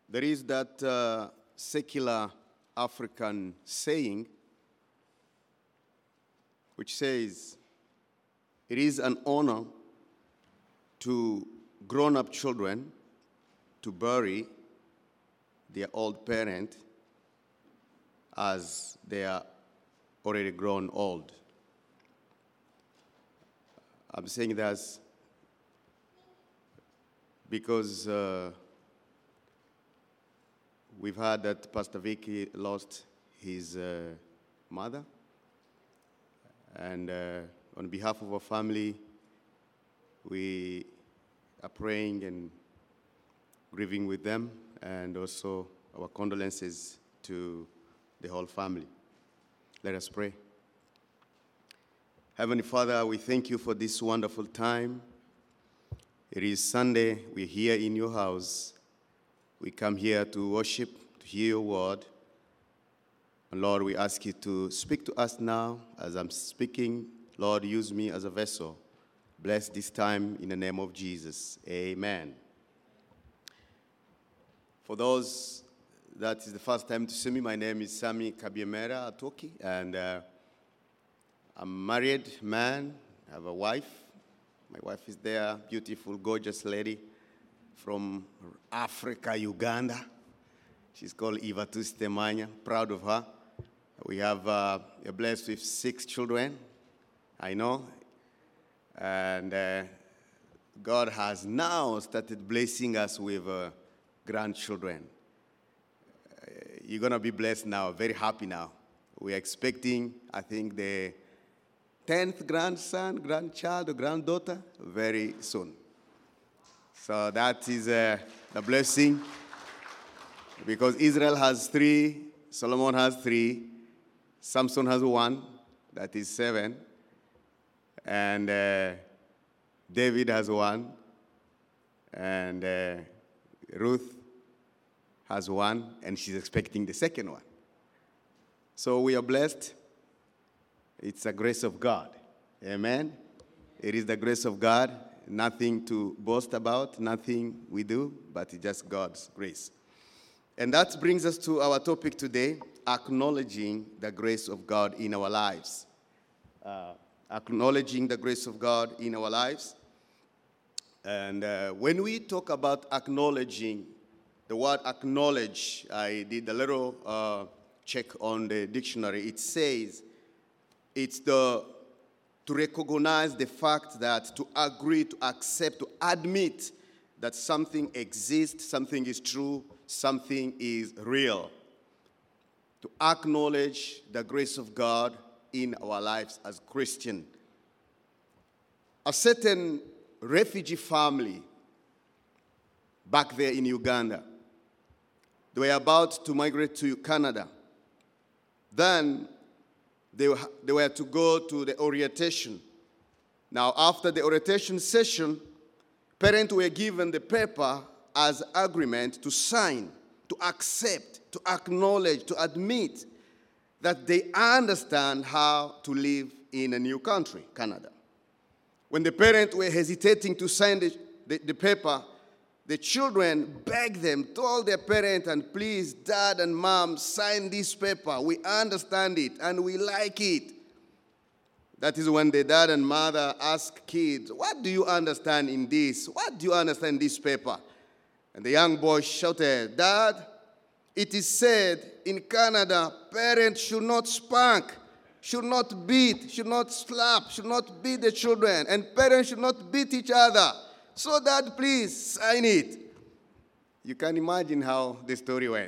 There is that secular African saying which says, it is an honor to grown-up children to bury their old parent as they are already grown old. I'm saying that because we've heard that Pastor Vicky lost his mother, and on behalf of our family, we are praying and grieving with them, and also our condolences to the whole family. Let us pray. Heavenly Father, we thank you for this wonderful time. It is Sunday. We're here in your house. We come here to worship, to hear your word. And Lord, we ask you to speak to us now as I'm speaking. Lord, use me as a vessel. Bless this time in the name of Jesus. Amen. For those that is the first time to see me, my name is Sami Kabiemera Atoki, and I'm a married man. I have a wife. My wife is there, beautiful, gorgeous lady from Africa, Uganda. She's called Eva Tustemanya. Proud of her. We have we're blessed with 6 children, I know. And God has now started blessing us with grandchildren. You're going to be blessed now, very happy now. We're expecting, I think, the 10th grandchild or granddaughter very soon. So that is a blessing, because Israel has 3, Solomon has 3, Samson has 1, that is 7, and David has 1, and Ruth has 1, and she's expecting the second one. So we are blessed. It's a grace of God. Amen. It is the grace of God. Nothing to boast about, nothing we do, but it's just God's grace. And that brings us to our topic today, acknowledging the grace of God in our lives. Acknowledging the grace of God in our lives. And when we talk about acknowledging, the word acknowledge, I did a little check on the dictionary. It says it's to recognize the fact that, to agree, to accept, to admit that something exists, something is true, something is real. To acknowledge the grace of God in our lives as Christians. A certain refugee family back there in Uganda, they were about to migrate to Canada. Then they were to go to the orientation. Now, after the orientation session, parents were given the paper as agreement to sign, to accept, to acknowledge, to admit that they understand how to live in a new country, Canada. When the parents were hesitating to sign the paper, the children begged them, told their parents, and please, Dad and Mom, sign this paper. We understand it and we like it. That is when the dad and mother ask kids, what do you understand in this? What do you understand in this paper? And the young boy shouted, Dad, it is said in Canada, parents should not spank, should not beat, should not slap, should not beat the children, and parents should not beat each other. So, Dad, please sign it. You can imagine how the story went.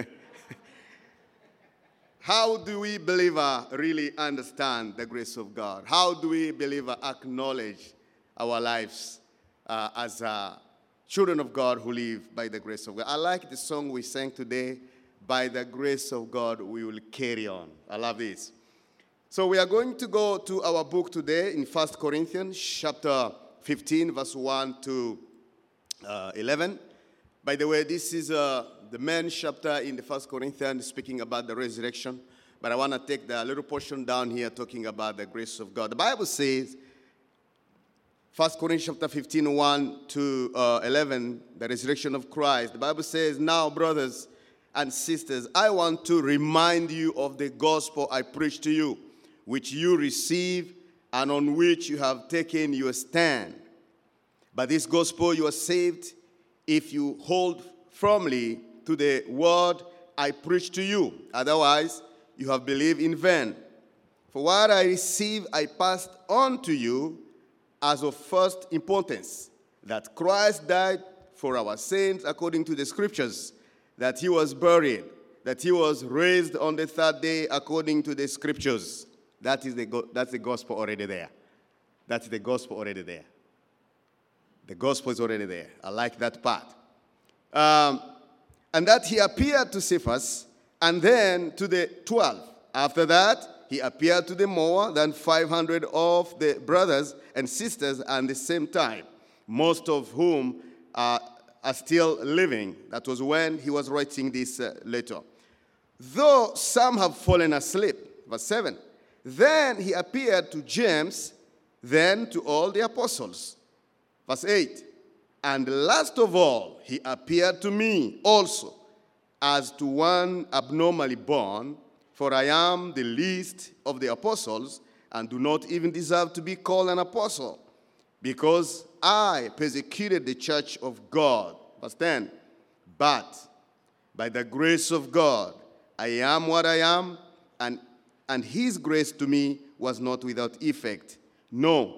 How do we believers really understand the grace of God? How do we believers acknowledge our lives as children of God who live by the grace of God? I like the song we sang today, By the Grace of God We Will Carry On. I love this. So we are going to go to our book today in 1 Corinthians chapter 15, verse 1 to 11. By the way, this is the main chapter in the 1 Corinthians speaking about the resurrection. But I want to take the little portion down here talking about the grace of God. The Bible says, 1 Corinthians chapter 15, 1 to 11, the resurrection of Christ. The Bible says, now, brothers and sisters, I want to remind you of the gospel I preached to you, which you received and on which you have taken your stand. By this gospel you are saved if you hold firmly to the word I preached to you. Otherwise, you have believed in vain. For what I received, I passed on to you as of first importance, that Christ died for our sins according to the scriptures, that he was buried, that he was raised on the third day according to the scriptures. That's the gospel already there. That's the gospel already there. The gospel is already there. I like that part. And that he appeared to Cephas and then to the 12. After that, he appeared to the more than 500 of the brothers and sisters at the same time, most of whom are still living. That was when he was writing this letter. Though some have fallen asleep. Verse 7. Then he appeared to James, then to all the apostles. Verse 8. And last of all, he appeared to me also, as to one abnormally born, for I am the least of the apostles, and do not even deserve to be called an apostle, because I persecuted the church of God. Verse 10. But by the grace of God, I am what I am, and his grace to me was not without effect. No,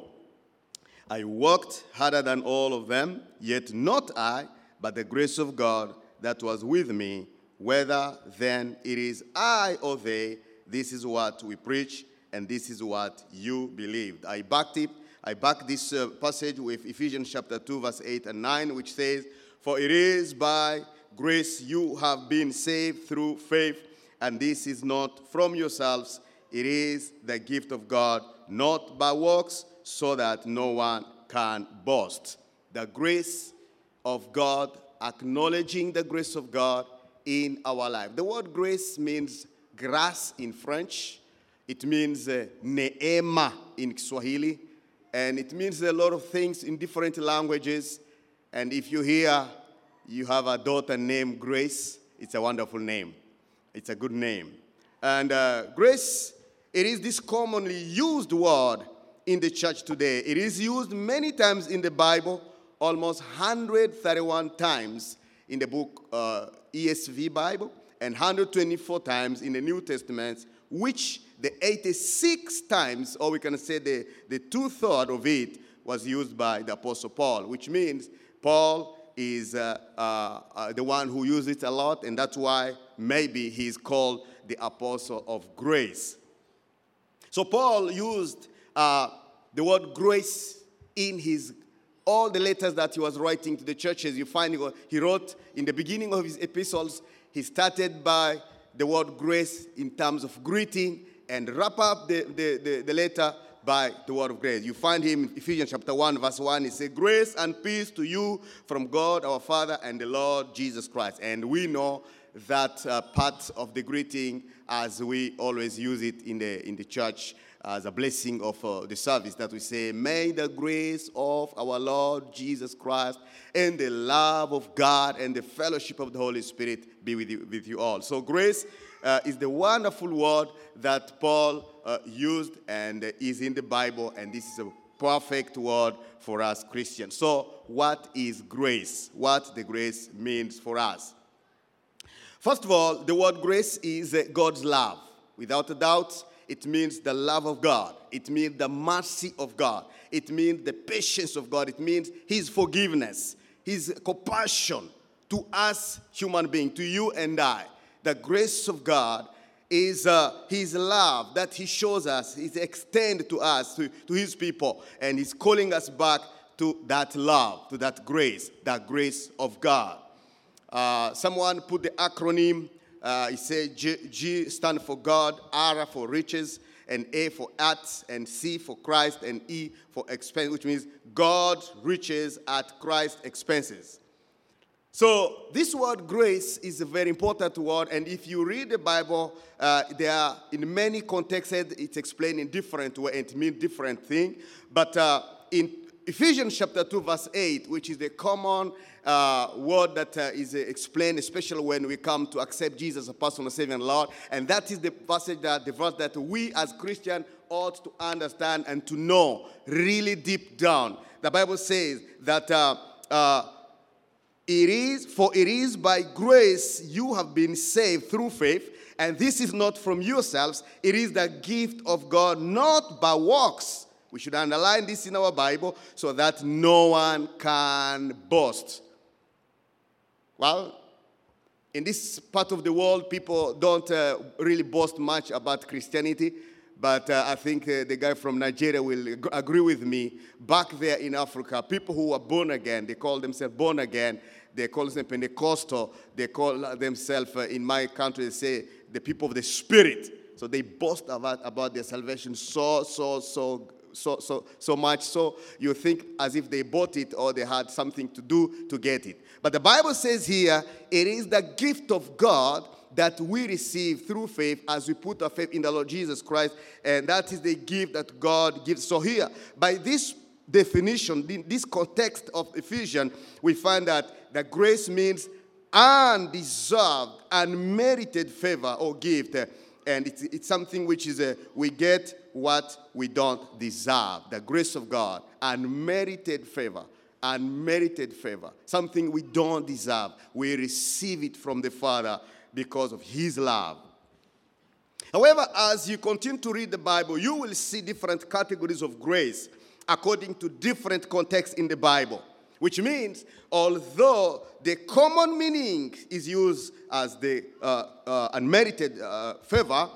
I worked harder than all of them, yet not I, but the grace of God that was with me. Whether then it is I or they, this is what we preach, and this is what you believed. I backed this passage with Ephesians chapter 2, verse 8 and 9, which says, for it is by grace you have been saved through faith, and this is not from yourselves, it is the gift of God, not by works, so that no one can boast. The grace of God, acknowledging the grace of God in our life. The word grace means grâce in French. It means neema in Kiswahili. And it means a lot of things in different languages. And if you hear you have a daughter named Grace, it's a wonderful name. It's a good name. And grace, it is this commonly used word in the church today. It is used many times in the Bible, almost 131 times in the book ESV Bible, and 124 times in the New Testament, which the 86 times, or we can say the 2/3 of it, was used by the Apostle Paul, which means Paul is the one who used it a lot, and that's why maybe he's called the Apostle of Grace. So Paul used the word grace in all the letters that he was writing to the churches. You find he wrote in the beginning of his epistles, he started by the word grace in terms of greeting and wrap up the letter by the word of grace. You find him in Ephesians chapter 1, verse 1. He said, grace and peace to you from God our Father and the Lord Jesus Christ. And we know that part of the greeting as we always use it in the church as a blessing of the service, that we say, may the grace of our Lord Jesus Christ and the love of God and the fellowship of the Holy Spirit be with you all. So grace is the wonderful word that Paul used and is in the Bible, and this is a perfect word for us Christians. So what is grace? What the grace means for us? First of all, the word grace is God's love. Without a doubt, it means the love of God. It means the mercy of God. It means the patience of God. It means his forgiveness, his compassion to us human beings, to you and I. The grace of God is his love that he shows us, he's extended to us, to his people. And he's calling us back to that love, to that grace of God. Someone put the acronym. He said G stand for God, R for riches, and A for arts, and C for Christ, and E for expense, which means God riches at Christ's expenses. So this word grace is a very important word, and if you read the Bible, there are in many contexts it's explained in different ways, it means different things. But in Ephesians chapter 2, verse 8, which is the common word that is explained, especially when we come to accept Jesus as personal Savior and Lord. And that is the passage the verse that we as Christians ought to understand and to know really deep down. The Bible says that it is by grace you have been saved through faith, and this is not from yourselves. It is the gift of God, not by works. We should underline this in our Bible so that no one can boast. Well, in this part of the world, people don't really boast much about Christianity. But I think the guy from Nigeria will agree with me. Back there in Africa, people who are born again, they call themselves born again. They call themselves Pentecostal. They call themselves, in my country, they say, the people of the Spirit. So they boast about their salvation so much so you think as if they bought it or they had something to do to get it. But the Bible says here, it is the gift of God that we receive through faith as we put our faith in the Lord Jesus Christ, and that is the gift that God gives. So here, by this definition, this context of Ephesians, we find that the grace means undeserved, unmerited favor or gift, and it's something which is we get what we don't deserve. The grace of God, unmerited favor, something we don't deserve. We receive it from the Father because of his love. However, as you continue to read the Bible, you will see different categories of grace according to different contexts in the Bible. Which means, although the common meaning is used as the unmerited favor,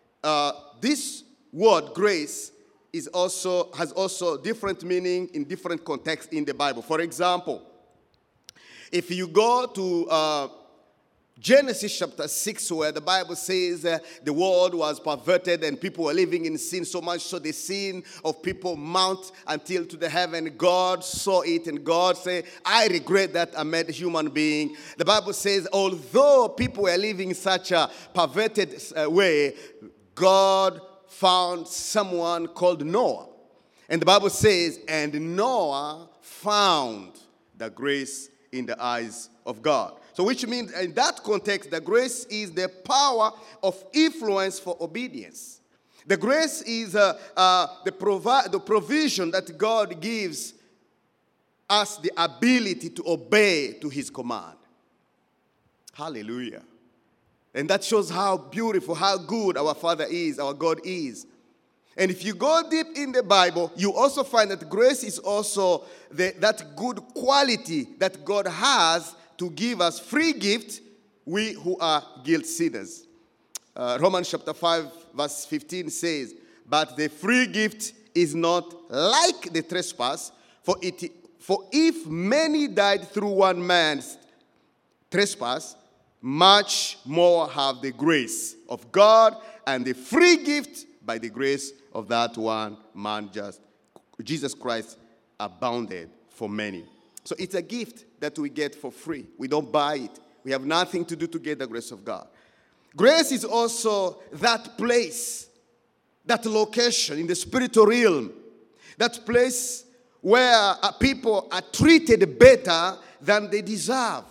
this word grace has also different meaning in different contexts in the Bible. For example, if you go to Genesis chapter 6, where the Bible says the world was perverted and people were living in sin so much so the sin of people mount until to the heaven. God saw it and God said, I regret that I made a human being. The Bible says, although people were living in such a perverted way, God found someone called Noah. And the Bible says, and Noah found the grace in the eyes of God. So which means in that context, the grace is the power of influence for obedience. The grace is the provision that God gives us the ability to obey to his command. Hallelujah. And that shows how beautiful, how good our Father is, our God is. And if you go deep in the Bible, you also find that grace is also that good quality that God has to give us free gift, we who are guilt sinners. Romans chapter 5, verse 15 says, but the free gift is not like the trespass, for if many died through one man's trespass, much more have the grace of God and the free gift by the grace of that one man, Jesus Christ, abounded for many. So it's a gift that we get for free. We don't buy it. We have nothing to do to get the grace of God. Grace is also that place, that location in the spiritual realm, that place where people are treated better than they deserve.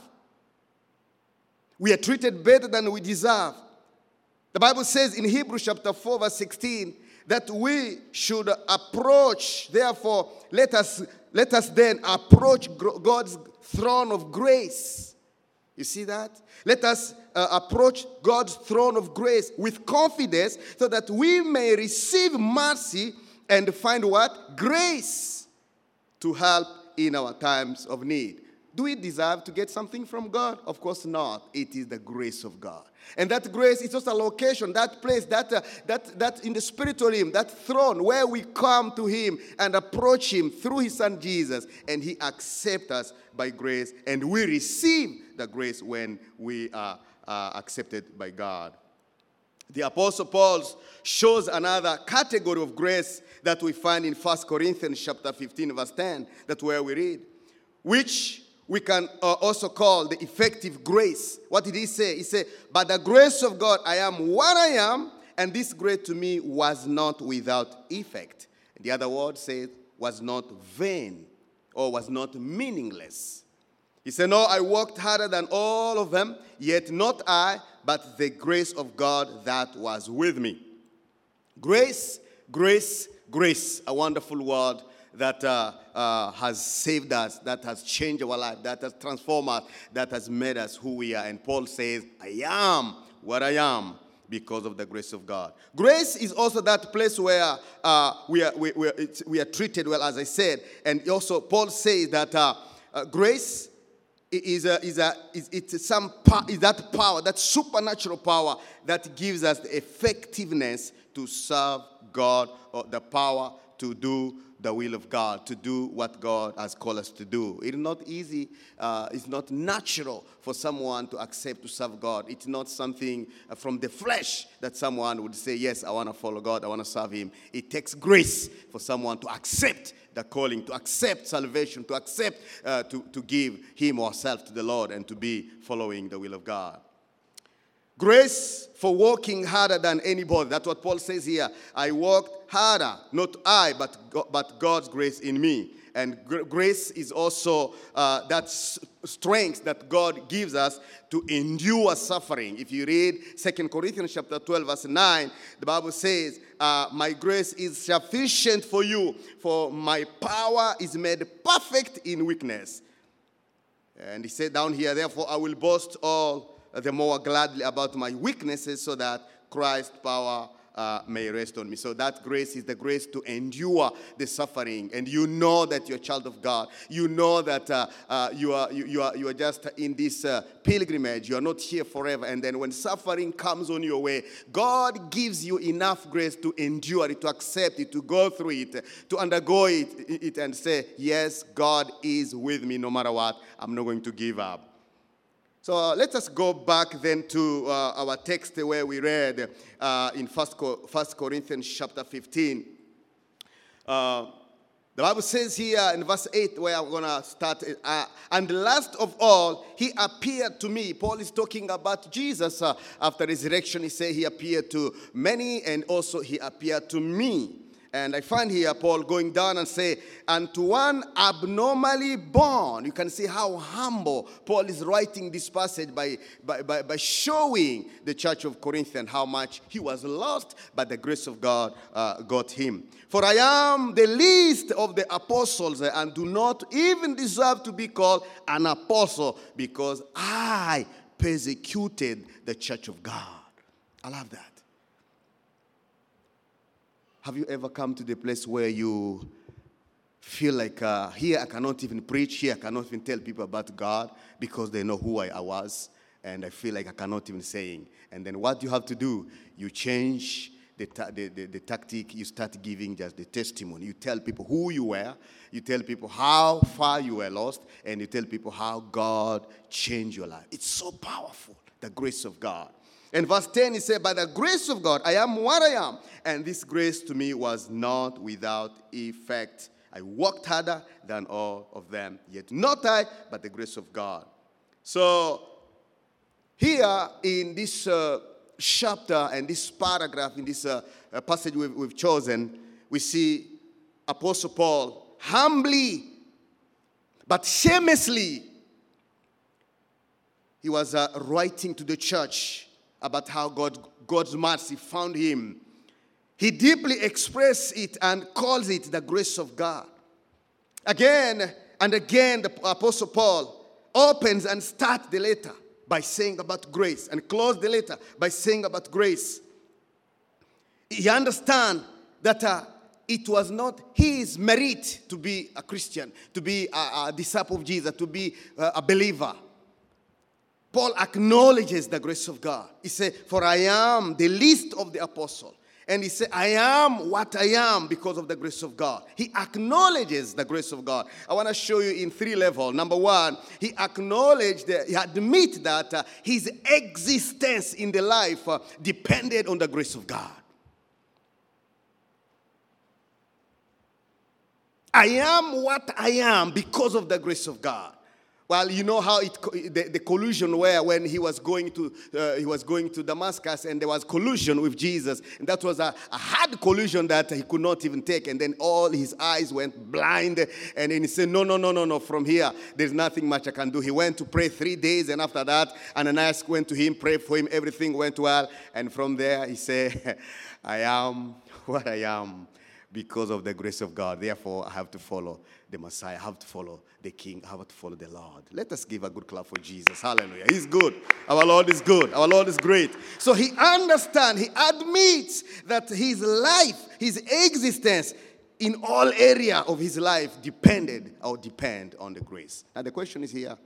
We are treated better than we deserve. The Bible says in Hebrews chapter 4, verse 16, that we should approach, therefore, let us then approach God's throne of grace. You see that? Let us approach God's throne of grace with confidence so that we may receive mercy and find what? Grace to help in our times of need. Do we deserve to get something from God? Of course not. It is the grace of God. And that grace is just a location, that place, that in the spiritual realm, that throne where we come to him and approach him through his son Jesus, and he accepts us by grace, and we receive the grace when we are accepted by God. The Apostle Paul shows another category of grace that we find in 1 Corinthians chapter 15, verse 10, that's where we read, which we can also call the effective grace. What did he say? He said, by the grace of God, I am what I am, and this grace to me was not without effect. The other word says, was not vain. or was not meaningless. He said, no, I worked harder than all of them, yet not I, but the grace of God that was with me. Grace, grace, grace, a wonderful word that has saved us, that has changed our life, that has transformed us, that has made us who we are. And Paul says, I am what I am because of the grace of God. Grace is also that place where we are treated well, as I said. And also Paul says that grace is that power, that supernatural power that gives us the effectiveness to serve God, or the power to do the will of God, to do what God has called us to do. It is not easy. It's not natural for someone to accept to serve God. It's not something from the flesh that someone would say, yes, I want to follow God, I want to serve him. It takes grace for someone to accept the calling, to accept salvation, to accept to give him or herself to the Lord and to be following the will of God. Grace for working harder than anybody. That's what Paul says here. I worked harder, not I, but God's grace in me. And grace is also that strength that God gives us to endure suffering. If you read 2 Corinthians chapter 12, verse 9, the Bible says, my grace is sufficient for you, for my power is made perfect in weakness. And he said down here, therefore I will boast all the more gladly about my weaknesses, so that Christ's power may rest on me. So that grace is the grace to endure the suffering. And you know that you're a child of God. You know that you are just in this pilgrimage. You are not here forever. And then when suffering comes on your way, God gives you enough grace to endure it, to accept it, to go through it, to undergo it and say, yes, God is with me no matter what. I'm not going to give up. So let us go back then to our text where we read in 1 Corinthians chapter 15. The Bible says here in verse 8, where I'm going to start, and last of all, he appeared to me. Paul is talking about Jesus. After resurrection, he said he appeared to many, and also he appeared to me. And I find here Paul going down and say, and to one abnormally born. You can see how humble Paul is writing this passage by showing the church of Corinth and how much he was lost, but the grace of God got him. For I am the least of the apostles and do not even deserve to be called an apostle, because I persecuted the church of God. I love that. Have you ever come to the place where you feel like, here I cannot even preach, here I cannot even tell people about God because they know who I was, and I feel like I cannot even say. And then what you have to do, you change the tactic, you start giving just the testimony. You tell people who you were, you tell people how far you were lost, and you tell people how God changed your life. It's so powerful, the grace of God. In verse 10, he said, by the grace of God, I am what I am. And this grace to me was not without effect. I worked harder than all of them. Yet not I, but the grace of God. So here in this chapter and this paragraph, in this passage we've chosen, we see Apostle Paul humbly but shamelessly, he was writing to the church about how God's mercy found him. He deeply expressed it and calls it the grace of God. Again and again, the Apostle Paul opens and starts the letter by saying about grace, and closes the letter by saying about grace. He understands that it was not his merit to be a Christian, to be a disciple of Jesus, to be a believer. Paul acknowledges the grace of God. He said, for I am the least of the apostles. And he said, I am what I am because of the grace of God. He acknowledges the grace of God. I want to show you in 3 levels. Number 1, he admits that his existence in the life depended on the grace of God. I am what I am because of the grace of God. Well, you know how the collusion where when he was going to Damascus and there was collusion with Jesus, and that was a hard collusion that he could not even take, and then all his eyes went blind, and then he said, no, from here there's nothing much I can do. He went to pray 3 days, and after that Ananias went to him, prayed for him, everything went well, and from there he said, I am what I am because of the grace of God. Therefore, I have to follow the Messiah. I have to follow the King. I have to follow the Lord. Let us give a good clap for Jesus. Hallelujah. He's good. Our Lord is good. Our Lord is great. So he understands, he admits that his life, his existence in all area of his life depend on the grace. Now the question is here,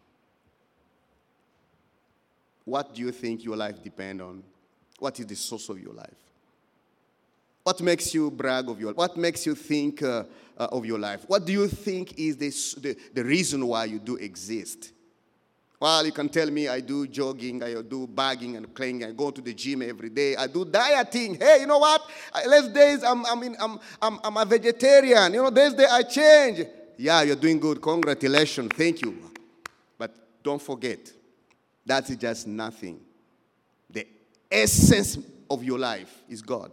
what do you think your life depend on? What is the source of your life? What makes you brag of your life? What makes you think of your life? What do you think is the reason why you do exist? Well, you can tell me I do jogging, I do bagging and playing, I go to the gym every day, I do dieting. Hey, you know what? Last days I'm a vegetarian. You know, this day I change. Yeah, you're doing good. Congratulations. Thank you. But don't forget, that is just nothing. The essence of your life is God.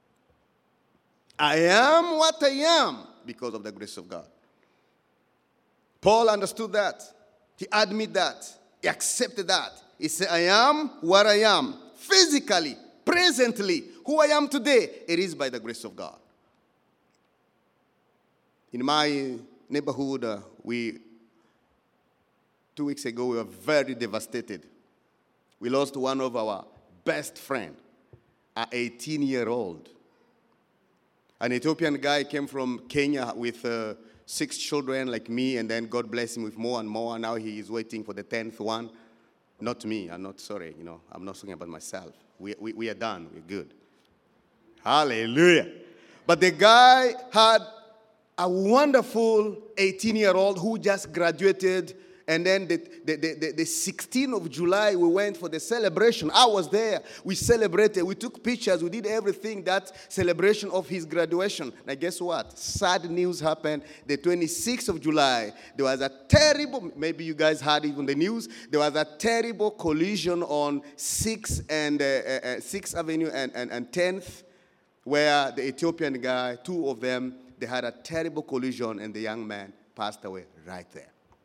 I am what I am because of the grace of God. Paul understood that. He admitted that. He accepted that. He said, I am what I am. Physically, presently, who I am today, it is by the grace of God. In my neighborhood, 2 weeks ago, we were very devastated. We lost one of our best friends, an 18-year-old. An Ethiopian guy came from Kenya with 6 children like me, and then God blessed him with more and more. Now he is waiting for the 10th one. Not me. I'm not sorry. I'm not talking about myself. We are done. We're good. Hallelujah. But the guy had a wonderful 18-year-old who just graduated. And then the 16th of July, we went for the celebration. I was there. We celebrated. We took pictures. We did everything, that celebration of his graduation. Now, guess what? Sad news happened. The 26th of July, there was a terrible, maybe you guys heard it on the news, there was a terrible collision on 6th Avenue and 10th, where the Ethiopian guy, 2 of them, they had a terrible collision, and the young man passed away right there.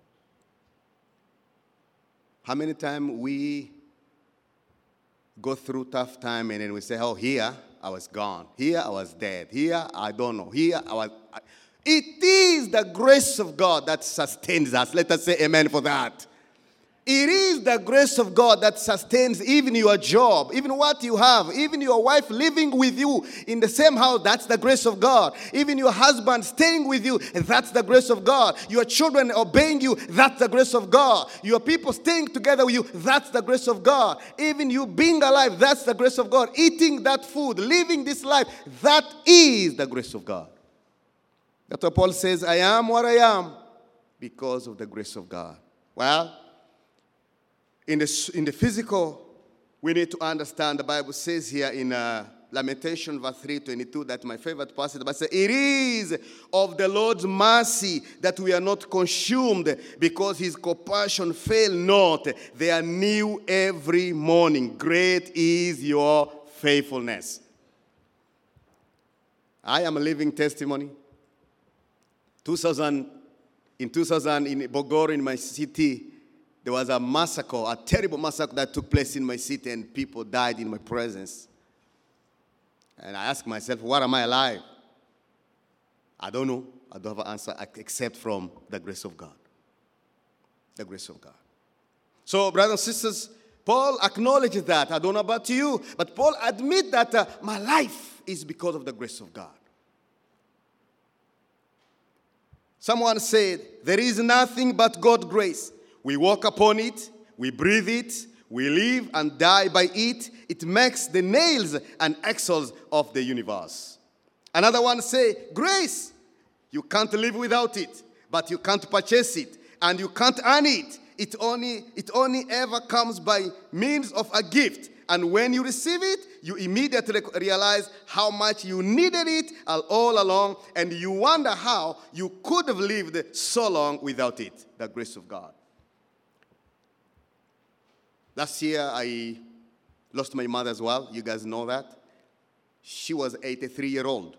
How many times we go through tough time and then we say, oh, here I was gone. Here I was dead. Here I don't know. Here I was. It is the grace of God that sustains us. Let us say amen for that. It is the grace of God that sustains even your job, even what you have, even your wife living with you in the same house, that's the grace of God. Even your husband staying with you, that's the grace of God. Your children obeying you, that's the grace of God. Your people staying together with you, that's the grace of God. Even you being alive, that's the grace of God. Eating that food, living this life, that is the grace of God. That's what Paul says, I am what I am because of the grace of God. Well, in the physical, we need to understand, the Bible says here in Lamentation verse 3:22, that's my favorite passage, but says, it is of the Lord's mercy that we are not consumed, because his compassion fail not. They are new every morning. Great is your faithfulness. I am a living testimony. In 2000, in Bogor, in my city, there was a massacre, a terrible massacre that took place in my city, and people died in my presence. And I asked myself, why am I alive? I don't know. I don't have an answer except from the grace of God. The grace of God. So, brothers and sisters, Paul acknowledges that. I don't know about you, but Paul admits that my life is because of the grace of God. Someone said, there is nothing but God's grace. We walk upon it, we breathe it, we live and die by it. It makes the nails and axles of the universe. Another one say, grace, you can't live without it, but you can't purchase it, and you can't earn it. It only ever comes by means of a gift. And when you receive it, you immediately realize how much you needed it all along, and you wonder how you could have lived so long without it, the grace of God. Last year, I lost my mother as well. You guys know that. She was 83-year-old.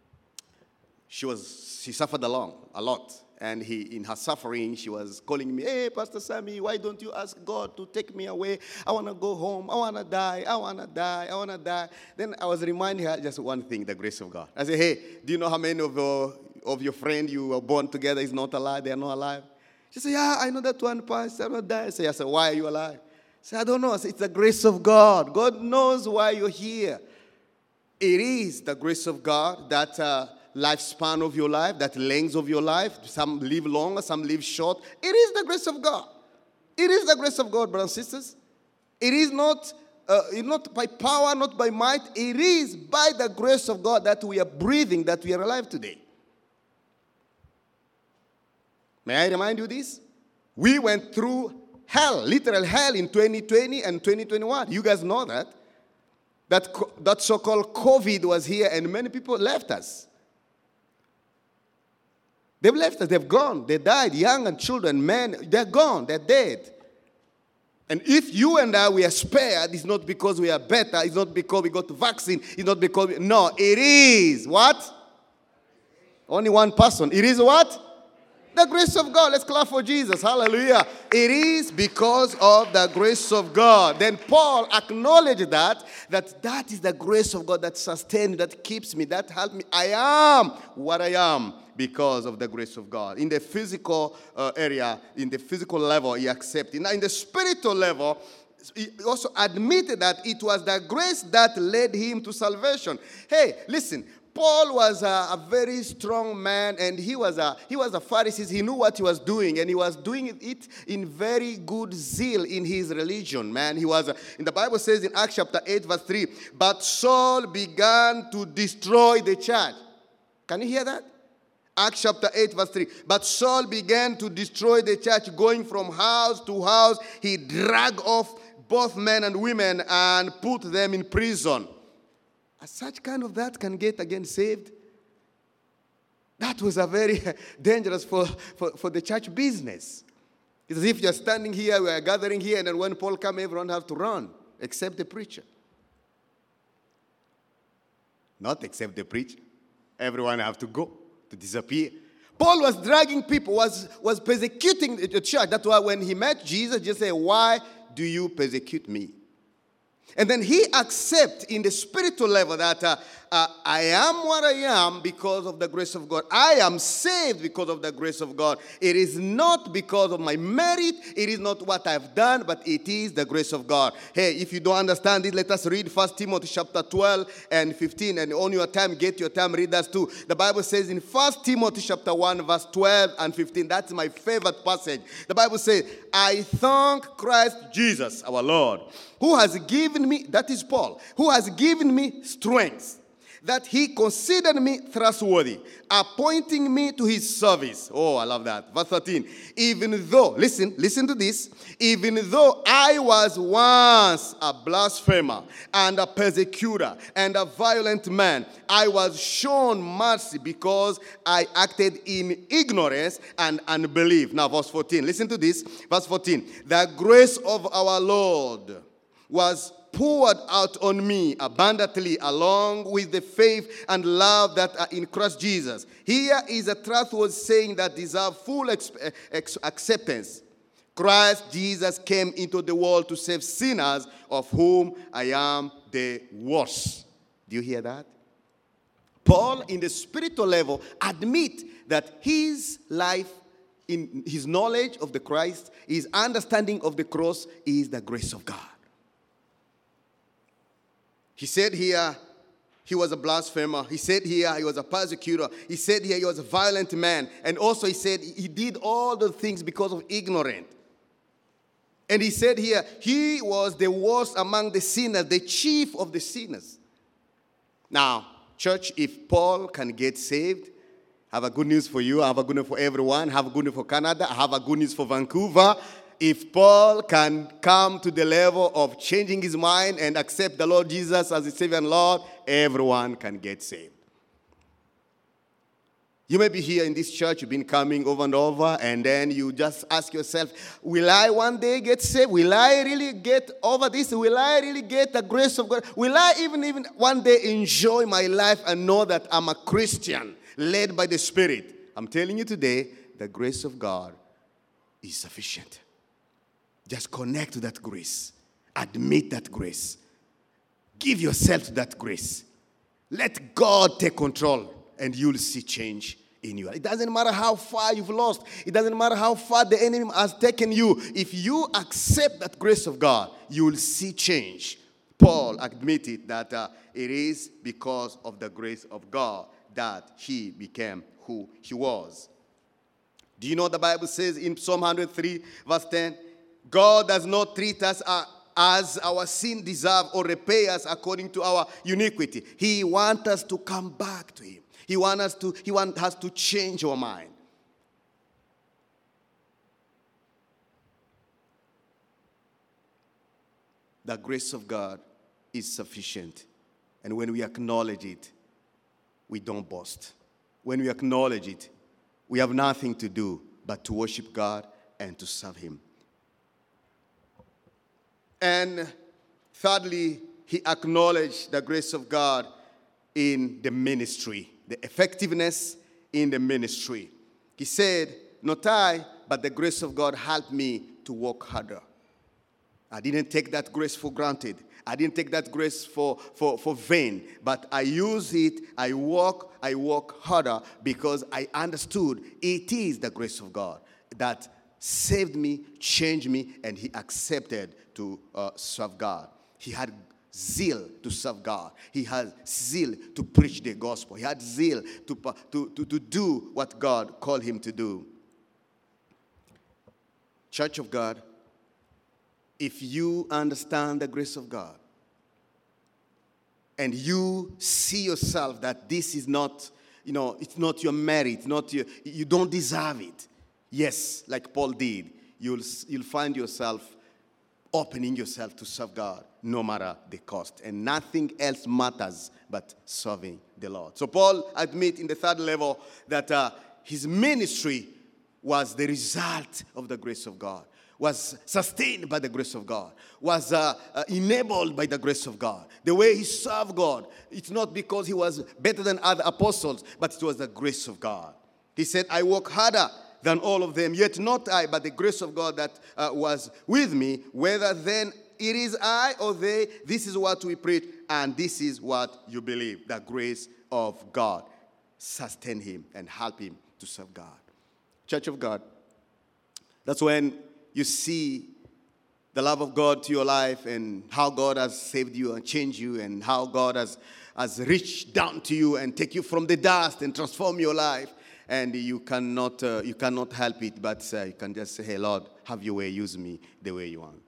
She suffered a lot. And in her suffering, she was calling me, "Hey, Pastor Sammy, why don't you ask God to take me away? I want to go home. I want to die. I want to die. I want to die." Then I was reminding her just one thing, the grace of God. I said, "Hey, do you know how many of your friends you were born together is not alive? They are not alive." She said, "Yeah, I know that one, Pastor. I'm not dying." I said, "Why are you alive?" I said, "I don't know." I said, "It's the grace of God. God knows why you're here." It is the grace of God that lifespan of your life, that length of your life. Some live longer, some live short. It is the grace of God. It is the grace of God, brothers and sisters. It is not by power, not by might. It is by the grace of God that we are breathing, that we are alive today. May I remind you this? We went through hell, literal hell in 2020 and 2021. You guys know that. That so-called COVID was here and many people left us. They've left us. They've gone. They died. Young and children, men, they're gone. They're dead. And if you and I, we are spared, it's not because we are better. It's not because we got the vaccine. It's not because no, it is what? Only one person. It is what? The grace of God. Let's clap for Jesus. Hallelujah. It is because of the grace of God. Then Paul acknowledged that is the grace of God that sustains me, that keeps me, that helps me. I am what I am because of the grace of God. In the physical area, in the physical level, he accepted. Now, in the spiritual level, he also admitted that it was the grace that led him to salvation. Hey, listen. Paul was a very strong man, and he was a Pharisee. He knew what he was doing, and he was doing it in very good zeal in his religion, man. He was, in the Bible says in Acts chapter 8, verse 3, but Saul began to destroy the church. Can you hear that? Acts chapter 8, verse 3. But Saul began to destroy the church, going from house to house. He dragged off both men and women and put them in prison. Such kind of that can get again saved. That was a very dangerous for the church business. It's as if you're standing here, we are gathering here, and then when Paul comes, everyone has to run, except the preacher. Not except the preacher. Everyone have to go, to disappear. Paul was dragging people, was persecuting the church. That's why when he met Jesus, Jesus said, "Why do you persecute me?" And then he accepts in the spiritual level that I am what I am because of the grace of God. I am saved because of the grace of God. It is not because of my merit. It is not what I've done, but it is the grace of God. Hey, if you don't understand it, let us read 1 Timothy chapter 12 and 15. And on your time, get your time, read that too. The Bible says in 1 Timothy chapter 1, verse 12 and 15. That's my favorite passage. The Bible says, I thank Christ Jesus, our Lord, who has given me, that is Paul, who has given me strength, that he considered me trustworthy, appointing me to his service. Oh, I love that. Verse 13. Even though, listen to this, even though I was once a blasphemer and a persecutor and a violent man, I was shown mercy because I acted in ignorance and unbelief. Now, verse 14. Listen to this. Verse 14. The grace of our Lord was poured out on me abundantly along with the faith and love that are in Christ Jesus. Here is a trustworthy saying that deserves full acceptance. Christ Jesus came into the world to save sinners, of whom I am the worst. Do you hear that? Paul, in the spiritual level, admit that his life, in his knowledge of the Christ, his understanding of the cross is the grace of God. He said here he was a blasphemer. He said here he was a persecutor. He said here he was a violent man. And also he said he did all the things because of ignorance. And he said here he was the worst among the sinners, the chief of the sinners. Now, church, if Paul can get saved, I have a good news for you. I have a good news for everyone. I have a good news for Canada. I have a good news for Vancouver. If Paul can come to the level of changing his mind and accept the Lord Jesus as his Savior and Lord, everyone can get saved. You may be here in this church, you've been coming over and over, and then you just ask yourself, will I one day get saved? Will I really get over this? Will I really get the grace of God? Will I even one day enjoy my life and know that I'm a Christian led by the Spirit? I'm telling you today, the grace of God is sufficient. Just connect to that grace. Admit that grace. Give yourself to that grace. Let God take control. And you'll see change in you. It doesn't matter how far you've lost. It doesn't matter how far the enemy has taken you. If you accept that grace of God, you will see change. Paul admitted that it is because of the grace of God that he became who he was. Do you know the Bible says in Psalm 103, verse 10, God does not treat us as our sin deserve or repay us according to our iniquity. He wants us to come back to him. He wants us to change our mind. The grace of God is sufficient. And when we acknowledge it, we don't boast. When we acknowledge it, we have nothing to do but to worship God and to serve him. And thirdly, he acknowledged the grace of God in the ministry. The effectiveness in the ministry. He said, not I, but the grace of God helped me to work harder. I didn't take that grace for granted. I didn't take that grace for vain. But I use it, I work harder because I understood it is the grace of God that saved me, changed me, and he accepted to serve God. He had zeal to serve God. He had zeal to preach the gospel. He had zeal to do what God called him to do. Church of God, if you understand the grace of God and you see yourself that this is not, it's not your merit, you don't deserve it. Yes, like Paul did, you'll find yourself opening yourself to serve God no matter the cost. And nothing else matters but serving the Lord. So Paul admits in the third level that his ministry was the result of the grace of God, was sustained by the grace of God, was enabled by the grace of God. The way he served God, it's not because he was better than other apostles, but it was the grace of God. He said, I work harder than all of them, yet not I, but the grace of God that was with me, whether then it is I or they, this is what we preach, and this is what you believe. The grace of God sustain him and help him to serve God. Church of God, that's when you see the love of God to your life and how God has saved you and changed you and how God has reached down to you and take you from the dust and transform your life. And you cannot help it, but you can just say, hey, Lord, have your way, use me the way you want.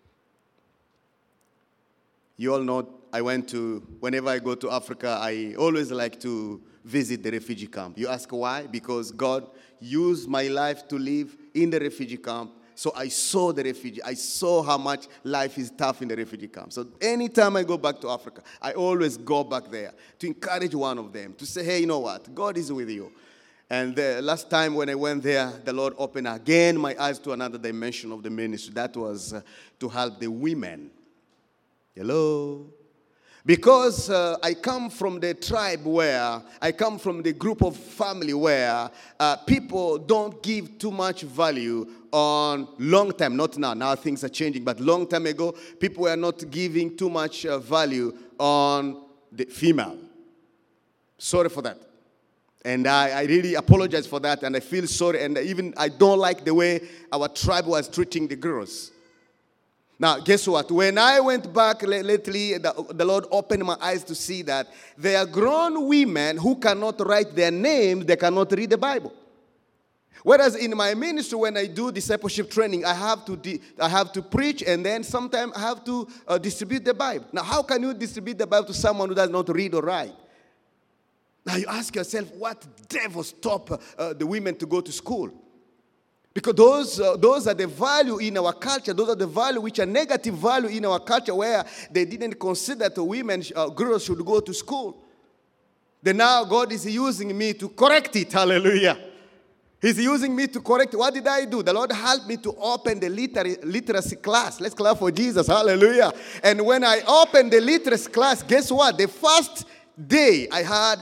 You all know whenever I go to Africa, I always like to visit the refugee camp. You ask why? Because God used my life to live in the refugee camp. So I saw the refugee. I saw how much life is tough in the refugee camp. So anytime I go back to Africa, I always go back there to encourage one of them, to say, hey, you know what? God is with you. And the last time when I went there, the Lord opened again my eyes to another dimension of the ministry. That was to help the women. Hello? Because I come from the tribe I come from the group of family where people don't give too much value on long time. Not now. Now things are changing. But long time ago, people were not giving too much value on the female. Sorry for that. And I really apologize for that, and I feel sorry, and even I don't like the way our tribe was treating the girls. Now, guess what? When I went back lately, the Lord opened my eyes to see that there are grown women who cannot write their names, they cannot read the Bible. Whereas in my ministry, when I do discipleship training, I have to preach, and then sometimes I have to distribute the Bible. Now, how can you distribute the Bible to someone who does not read or write? Now you ask yourself, what devil stop the women to go to school? Because those are the value in our culture. Those are the value which are negative value in our culture where they didn't consider that girls should go to school. Then now God is using me to correct it. Hallelujah. He's using me to correct it. What did I do? The Lord helped me to open the literacy class. Let's clap for Jesus. Hallelujah. And when I opened the literacy class, guess what? The first day I had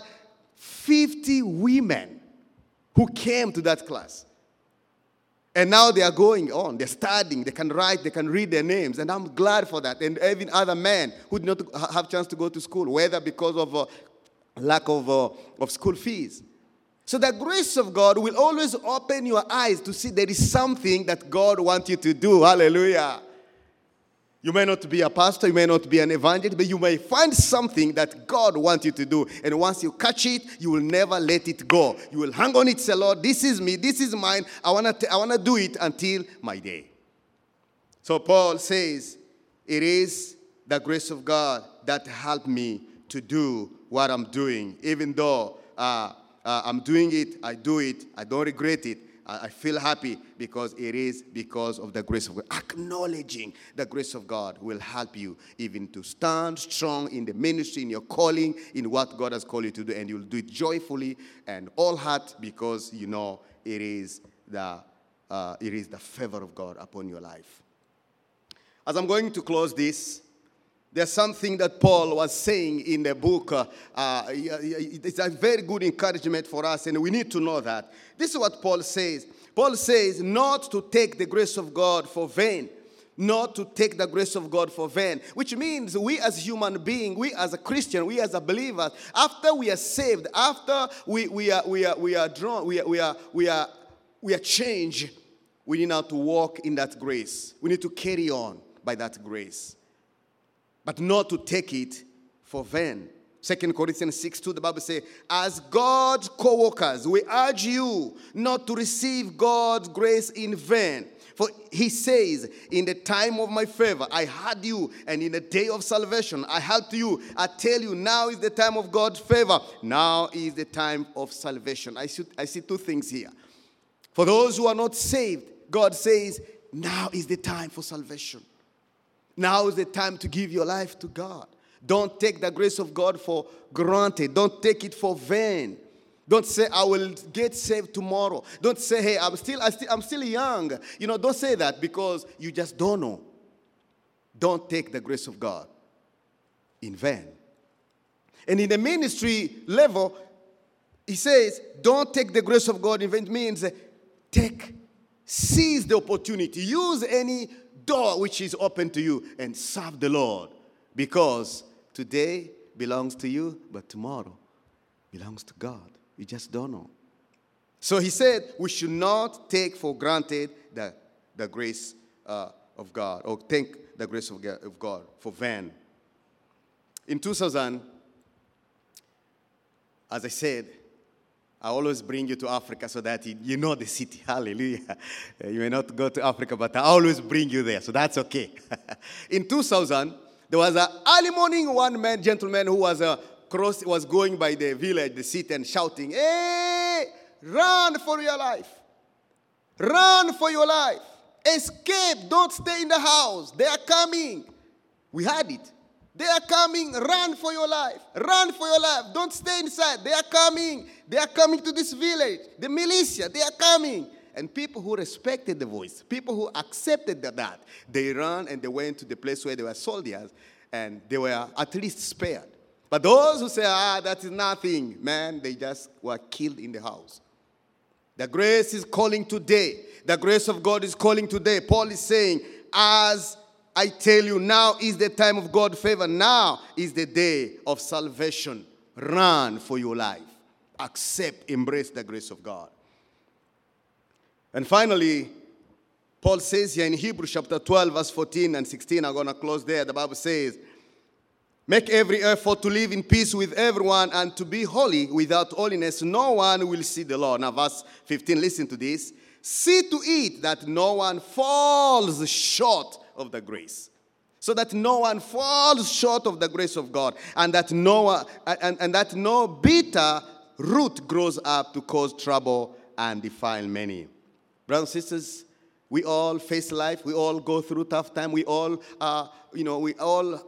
50 women who came to that class. And now they are going on. They're studying. They can write. They can read their names. And I'm glad for that. And even other men who did not have a chance to go to school, whether because of lack of school fees. So the grace of God will always open your eyes to see there is something that God wants you to do. Hallelujah. You may not be a pastor, you may not be an evangelist, but you may find something that God wants you to do. And once you catch it, you will never let it go. You will hang on it, say, Lord, this is me, this is mine. I want to do it until my day. So Paul says, it is the grace of God that helped me to do what I'm doing. Even though I'm doing it, I do it, I don't regret it. I feel happy because it is because of the grace of God. Acknowledging the grace of God will help you even to stand strong in the ministry, in your calling, in what God has called you to do. And you'll do it joyfully and all heart because you know it is the favor of God upon your life. As I'm going to close this, there's something that Paul was saying in the book. It's a very good encouragement for us, and we need to know that. This is what Paul says. Paul says not to take the grace of God for vain. Not to take the grace of God for vain. Which means we as human beings, we as a Christian, we as a believer, after we are saved, after we are drawn, we are changed, we need now to walk in that grace. We need to carry on by that grace. But not to take it for vain. 2 Corinthians 6:2, the Bible says, as God's co-workers, we urge you not to receive God's grace in vain. For he says, in the time of my favor, I heard you, and in the day of salvation, I helped you. I tell you, now is the time of God's favor. Now is the time of salvation. I see two things here. For those who are not saved, God says, now is the time for salvation. Now is the time to give your life to God. Don't take the grace of God for granted. Don't take it for vain. Don't say, I will get saved tomorrow. Don't say, hey, I'm still young. You know, don't say that because you just don't know. Don't take the grace of God in vain. And in the ministry level, he says, don't take the grace of God in vain. It means seize the opportunity. Use any door which is open to you and serve the Lord, because today belongs to you, but tomorrow belongs to God. You just don't know. So he said we should not take for granted the grace of God, or take the grace of God for vain. In 2000, as I said, I always bring you to Africa so that you know the city. Hallelujah. You may not go to Africa, but I always bring you there, so that's okay. In 2000, there was an early morning gentleman who was going by the village, the city, and shouting, hey, run for your life. Run for your life. Escape. Don't stay in the house. They are coming. We heard it. They are coming. Run for your life. Run for your life. Don't stay inside. They are coming. They are coming to this village. The militia, they are coming. And people who respected the voice, people who accepted that, they ran and they went to the place where there were soldiers, and they were at least spared. But those who say, that is nothing, man, they just were killed in the house. The grace is calling today. The grace of God is calling today. Paul is saying, as I tell you, now is the time of God's favor. Now is the day of salvation. Run for your life. Accept, embrace the grace of God. And finally, Paul says here in Hebrews chapter 12, verse 14 and 16, I'm going to close there. The Bible says, make every effort to live in peace with everyone and to be holy. Without holiness, no one will see the Lord. Now, verse 15, listen to this. See to it that no one falls short of the grace. So that no one falls short of the grace of God, and that no bitter root grows up to cause trouble and defile many. Brothers and sisters, we all face life. We all go through tough time. We all,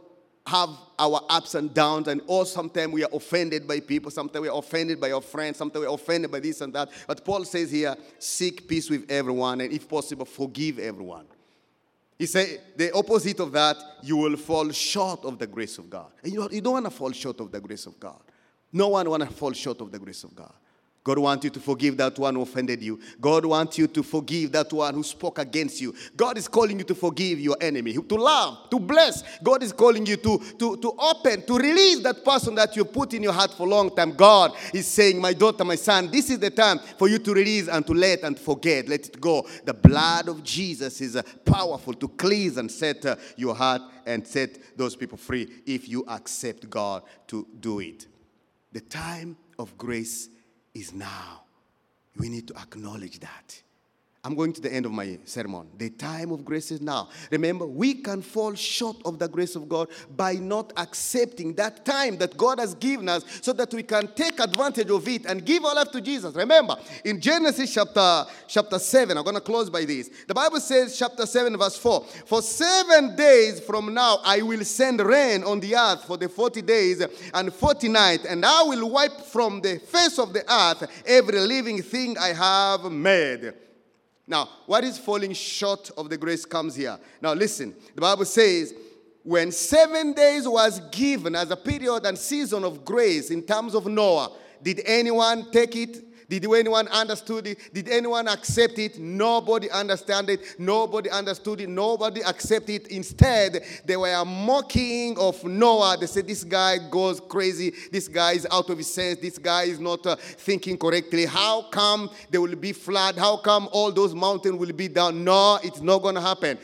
have our ups and downs, and all sometimes we are offended by people, sometimes we are offended by our friends, sometimes we are offended by this and that. But Paul says here, seek peace with everyone, and if possible, forgive everyone. He said the opposite of that, you will fall short of the grace of God. And you don't want to fall short of the grace of God. No one wants to fall short of the grace of God. God wants you to forgive that one who offended you. God wants you to forgive that one who spoke against you. God is calling you to forgive your enemy, to love, to bless. God is calling you to open, to release that person that you put in your heart for a long time. God is saying, my daughter, my son, this is the time for you to release and to let and forget. Let it go. The blood of Jesus is powerful to cleanse and set your heart and set those people free if you accept God to do it. The time of grace is now. We need to acknowledge that. I'm going to the end of my sermon. The time of grace is now. Remember, we can fall short of the grace of God by not accepting that time that God has given us so that we can take advantage of it and give our life to Jesus. Remember, in Genesis chapter 7, I'm going to close by this. The Bible says, chapter 7, verse 4, for 7 days from now I will send rain on the earth for the 40 days and 40 nights, and I will wipe from the face of the earth every living thing I have made. Now, what is falling short of the grace comes here. Now, listen. The Bible says, when 7 days was given as a period and season of grace in terms of Noah, did anyone take it? Did anyone understood it? Did anyone accept it? Nobody understood it. Nobody understood it. Nobody accepted it. Instead, they were mocking of Noah. They said, this guy goes crazy. This guy is out of his sense. This guy is not thinking correctly. How come there will be flood? How come all those mountains will be down? No, it's not going to happen.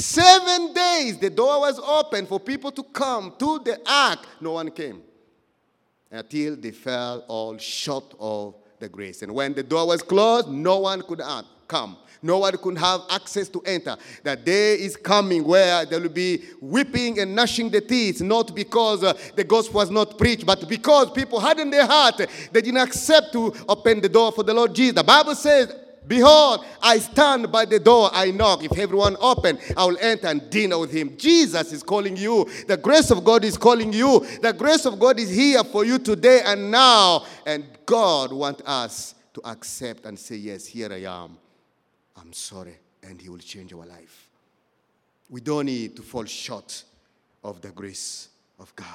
7 days, the door was open for people to come to the ark. No one came until they fell all short of the grace. And when the door was closed, no one could come. No one could have access to enter. The day is coming where there will be weeping and gnashing the teeth, not because the gospel was not preached, but because people had in their heart, they didn't accept to open the door for the Lord Jesus. The Bible says, behold, I stand by the door, I knock. If everyone open, I will enter and dinner with him. Jesus is calling you. The grace of God is calling you. The grace of God is here for you today and now. And God wants us to accept and say, yes, here I am. I'm sorry. And he will change our life. We don't need to fall short of the grace of God.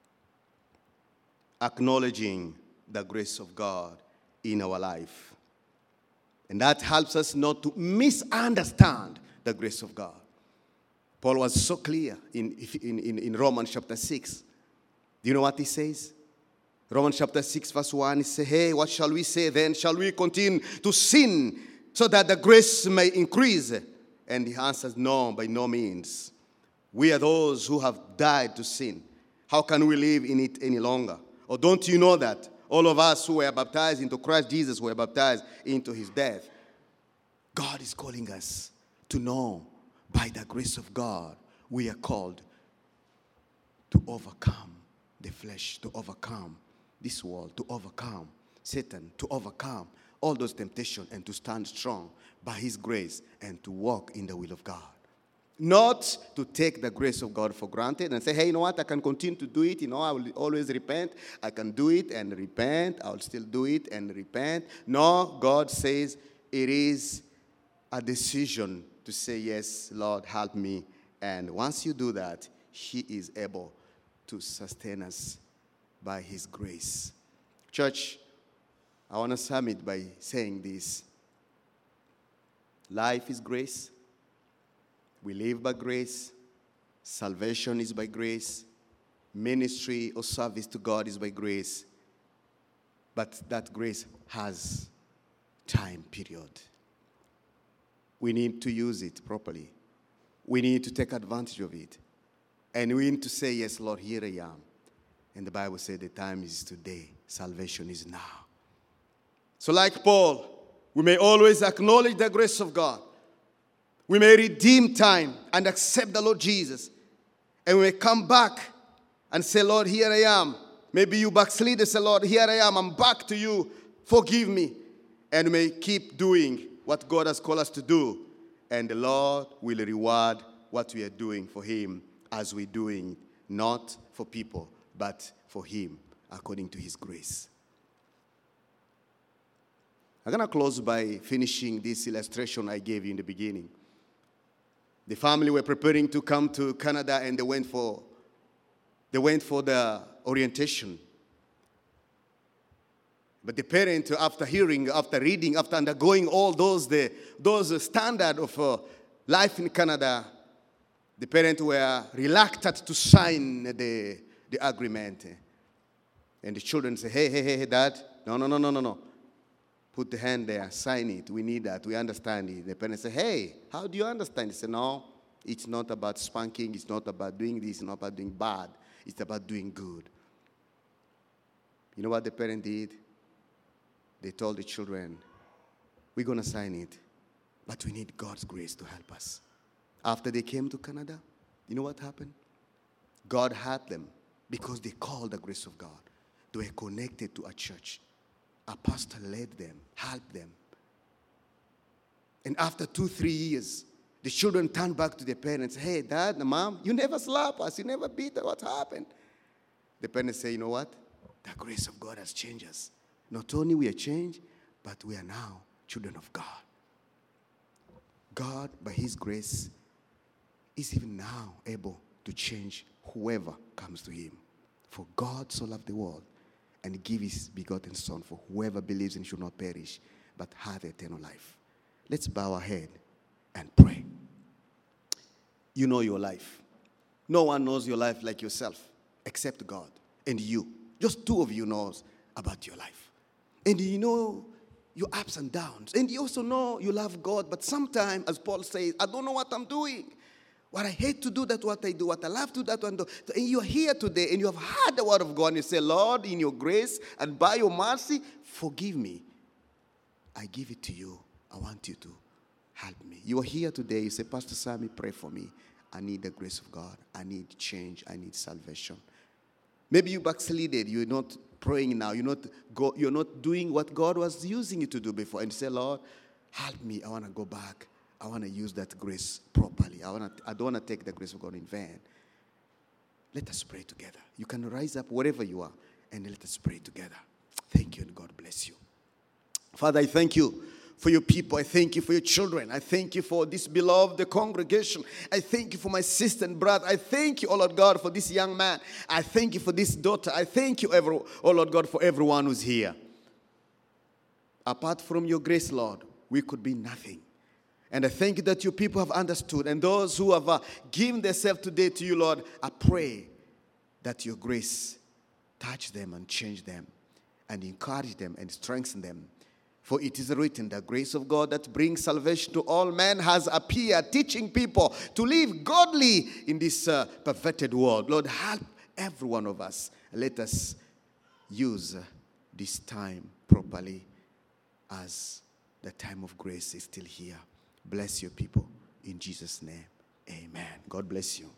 Acknowledging the grace of God in our life. And that helps us not to misunderstand the grace of God. Paul was so clear in Romans chapter 6. Do you know what he says? Romans chapter 6 verse 1, he says, hey, what shall we say then? Shall we continue to sin so that the grace may increase? And he answers, no, by no means. We are those who have died to sin. How can we live in it any longer? Or don't you know that all of us who were baptized into Christ Jesus were baptized into his death? God is calling us to know by the grace of God we are called to overcome the flesh, to overcome this world, to overcome Satan, to overcome all those temptations and to stand strong by his grace and to walk in the will of God. Not to take the grace of God for granted and say, hey, you know what, I can continue to do it. I will always repent. I can do it and repent. I will still do it and repent. No, God says it is a decision to say, yes, Lord, help me. And once you do that, he is able to sustain us by his grace. Church, I want to sum it by saying this. Life is grace. We live by grace. Salvation is by grace. Ministry or service to God is by grace. But that grace has time period. We need to use it properly. We need to take advantage of it. And we need to say, yes, Lord, here I am. And the Bible said the time is today. Salvation is now. So like Paul, we may always acknowledge the grace of God. We may redeem time and accept the Lord Jesus. And we may come back and say, Lord, here I am. Maybe you backslid and say, Lord, here I am. I'm back to you. Forgive me. And we may keep doing what God has called us to do. And the Lord will reward what we are doing for him as we're doing not for people, but for him, according to his grace. I'm going to close by finishing this illustration I gave you in the beginning. The family were preparing to come to Canada, and they went for the orientation. But the parent, after hearing, after reading, after undergoing all those standard of life in Canada, the parents were reluctant to sign the agreement. And the children say, hey, Dad, no. Put the hand there, sign it. We need that. We understand it. The parents say, hey, how do you understand? They say, no, it's not about spanking. It's not about doing this. It's not about doing bad. It's about doing good. You know what the parent did? They told the children, we're going to sign it, but we need God's grace to help us. After they came to Canada, you know what happened? God helped them because they called the grace of God. They were connected to a church. A pastor led them, helped them. And after 2-3 years, the children turned back to their parents. Hey, Dad, Mom, you never slapped us. You never beat us. What happened? The parents say, you know what? The grace of God has changed us. Not only we are changed, but we are now children of God. God, by his grace, is even now able to change whoever comes to him. For God so loved the world, and give his begotten Son, for whoever believes in him should not perish, but have eternal life. Let's bow our head and pray. You know your life. No one knows your life like yourself, except God and you. Just two of you knows about your life. And you know your ups and downs. And you also know you love God, but sometimes, as Paul says, I don't know what I'm doing. What I hate to do, that's what I do. What I love to do, that's what I do. And you are here today, and you have heard the word of God, and you say, Lord, in your grace and by your mercy, forgive me. I give it to you. I want you to help me. You are here today. You say, Pastor Sammy, pray for me. I need the grace of God. I need change. I need salvation. Maybe you backslided. You're not praying now. You're not doing what God was using you to do before. And you say, Lord, help me. I want to go back. I want to use that grace properly. I don't want to take the grace of God in vain. Let us pray together. You can rise up wherever you are, and let us pray together. Thank you, and God bless you. Father, I thank you for your people. I thank you for your children. I thank you for this beloved congregation. I thank you for my sister and brother. I thank you, oh Lord God, for this young man. I thank you for this daughter. I thank you, oh Lord God, for everyone who's here. Apart from your grace, Lord, we could be nothing. And I thank you that your people have understood. And those who have given themselves today to you, Lord, I pray that your grace touch them and change them and encourage them and strengthen them. For it is written, the grace of God that brings salvation to all men has appeared, teaching people to live godly in this perverted world. Lord, help every one of us. Let us use this time properly as the time of grace is still here. Bless your people. In Jesus' name, amen. God bless you.